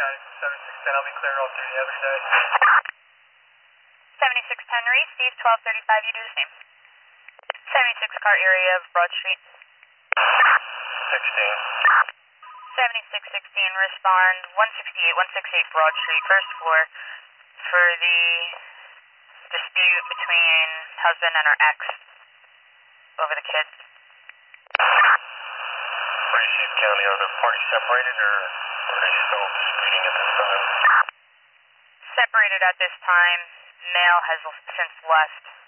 7610, I'll be clear all through the other day. 7610 Reese, Steve, 1235, you do the same. 76 car area of Broad Street. 16. 7616, respond 168 Broad Street, first floor, for the dispute between husband and her ex over the kids. Receive County, are the parties separated or are they still disputing at this time? Separated at this time. Male has since left.